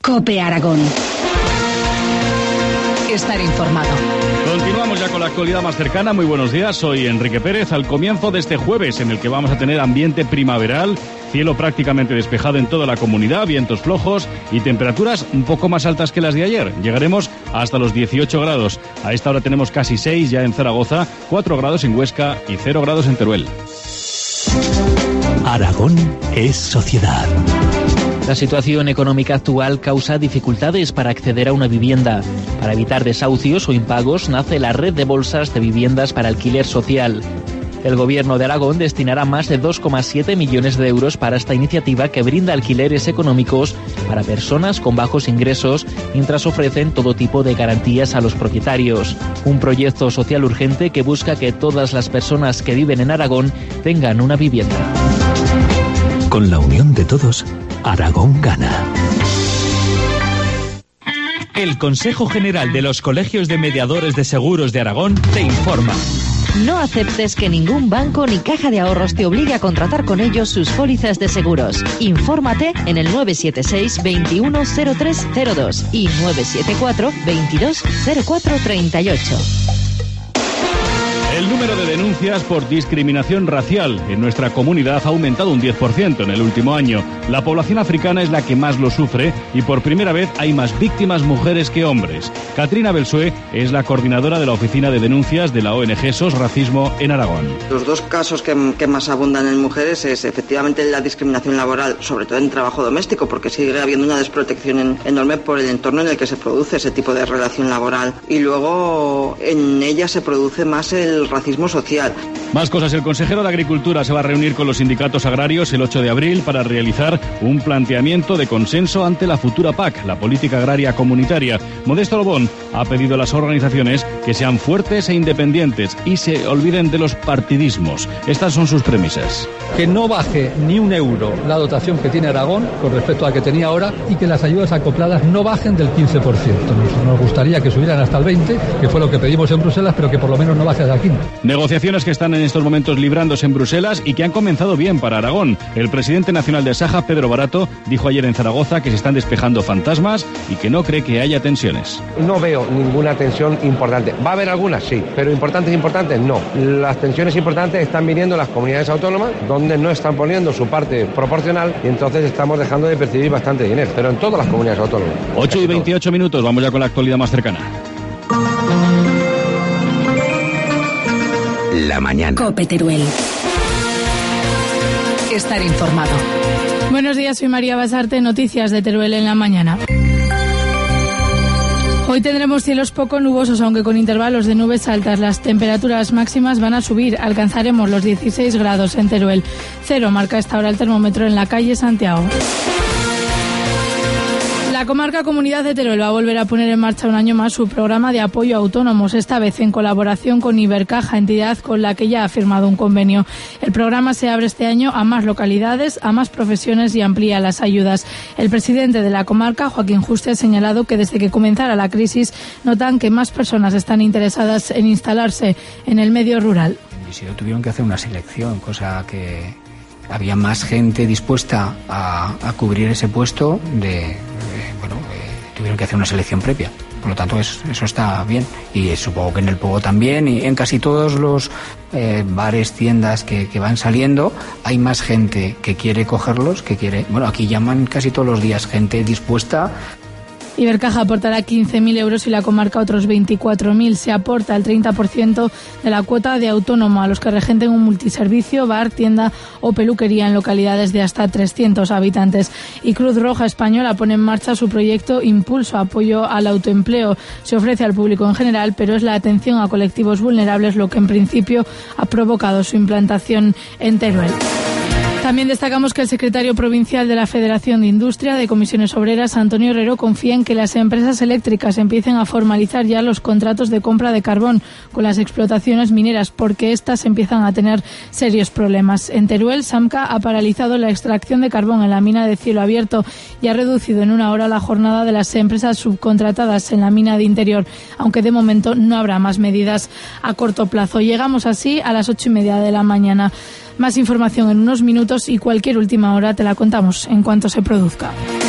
COPE Aragón. Estar informado. Continuamos ya con la actualidad más cercana. Muy buenos días, soy Enrique Pérez. Al comienzo de este jueves, en el que vamos a tener ambiente primaveral, cielo prácticamente despejado en toda la comunidad, vientos flojos y temperaturas un poco más altas que las de ayer. Llegaremos hasta los 18 grados. A esta hora tenemos casi 6 ya en Zaragoza, 4 grados en Huesca y 0 grados en Teruel. Aragón es sociedad. La situación económica actual causa dificultades para acceder a una vivienda. Para evitar desahucios o impagos, nace la red de bolsas de viviendas para alquiler social. El Gobierno de Aragón destinará más de 2,7 millones de euros para esta iniciativa que brinda alquileres económicos para personas con bajos ingresos, mientras ofrecen todo tipo de garantías a los propietarios. Un proyecto social urgente que busca que todas las personas que viven en Aragón tengan una vivienda. Con la unión de todos, Aragón gana. El Consejo General de los Colegios de Mediadores de Seguros de Aragón te informa. No aceptes que ningún banco ni caja de ahorros te obligue a contratar con ellos sus pólizas de seguros. Infórmate en el 976 210302 y 974 220438. El número de denuncias por discriminación racial en nuestra comunidad ha aumentado un 10% en el último año. La población africana es la que más lo sufre y por primera vez hay más víctimas mujeres que hombres. Katrina Belsué es la coordinadora de la Oficina de Denuncias de la ONG SOS Racismo en Aragón. Los dos casos que más abundan en mujeres es efectivamente la discriminación laboral, sobre todo en trabajo doméstico, porque sigue habiendo una desprotección enorme por el entorno en el que se produce ese tipo de relación laboral. Y luego en ella se produce más el racismo social. Más cosas. El consejero de Agricultura se va a reunir con los sindicatos agrarios el 8 de abril para realizar un planteamiento de consenso ante la futura PAC, la Política Agraria Comunitaria. Modesto Lobón ha pedido a las organizaciones que sean fuertes e independientes y se olviden de los partidismos. Estas son sus premisas. Que no baje ni un euro la dotación que tiene Aragón con respecto a la que tenía ahora y que las ayudas acopladas no bajen del 15%. Nos gustaría que subieran hasta el 20%, que fue lo que pedimos en Bruselas, pero que por lo menos no baje hasta el 15%. Negociaciones que están en estos momentos librándose en Bruselas y que han comenzado bien para Aragón. El presidente nacional de Saja, Pedro Barato, dijo ayer en Zaragoza que se están despejando fantasmas y que no cree que haya tensiones. No veo ninguna tensión importante. ¿Va a haber algunas? Sí, pero importantes, no. Las tensiones importantes están viniendo en las comunidades autónomas, donde no están poniendo su parte proporcional y entonces estamos dejando de percibir bastante dinero, pero en todas las comunidades autónomas. 8:28 minutos, vamos ya con la actualidad más cercana. La mañana. COPE Teruel. Estar informado. Buenos días, soy María Basarte, noticias de Teruel en la mañana. Hoy tendremos cielos poco nubosos, aunque con intervalos de nubes altas. Las temperaturas máximas van a subir. Alcanzaremos los 16 grados en Teruel. 0 marca esta hora el termómetro en la calle Santiago. La comarca Comunidad de Teruel va a volver a poner en marcha un año más su programa de apoyo a autónomos, esta vez en colaboración con Ibercaja, entidad con la que ya ha firmado un convenio. El programa se abre este año a más localidades, a más profesiones y amplía las ayudas. El presidente de la comarca, Joaquín Juste, ha señalado que desde que comenzara la crisis notan que más personas están interesadas en instalarse en el medio rural. Y si no, tuvieron que hacer una selección, cosa que había más gente dispuesta a cubrir ese puesto tuvieron que hacer una selección previa. Por lo tanto, eso está bien. Y supongo que en el Pogo también, y en casi todos los bares, tiendas que van saliendo, hay más gente que quiere cogerlos, aquí llaman casi todos los días gente dispuesta. Ibercaja aportará 15.000 euros y la comarca otros 24.000. Se aporta el 30% de la cuota de autónomo a los que regenten un multiservicio, bar, tienda o peluquería en localidades de hasta 300 habitantes. Y Cruz Roja Española pone en marcha su proyecto Impulso, apoyo al autoempleo. Se ofrece al público en general, pero es la atención a colectivos vulnerables lo que en principio ha provocado su implantación en Teruel. También destacamos que el secretario provincial de la Federación de Industria de Comisiones Obreras, Antonio Herrero, confía en que las empresas eléctricas empiecen a formalizar ya los contratos de compra de carbón con las explotaciones mineras, porque éstas empiezan a tener serios problemas. En Teruel, Samca ha paralizado la extracción de carbón en la mina de Cielo Abierto y ha reducido en 1 hora la jornada de las empresas subcontratadas en la mina de Interior, aunque de momento no habrá más medidas a corto plazo. Llegamos así a las 8:30 de la mañana. Más información en unos minutos y cualquier última hora te la contamos en cuanto se produzca.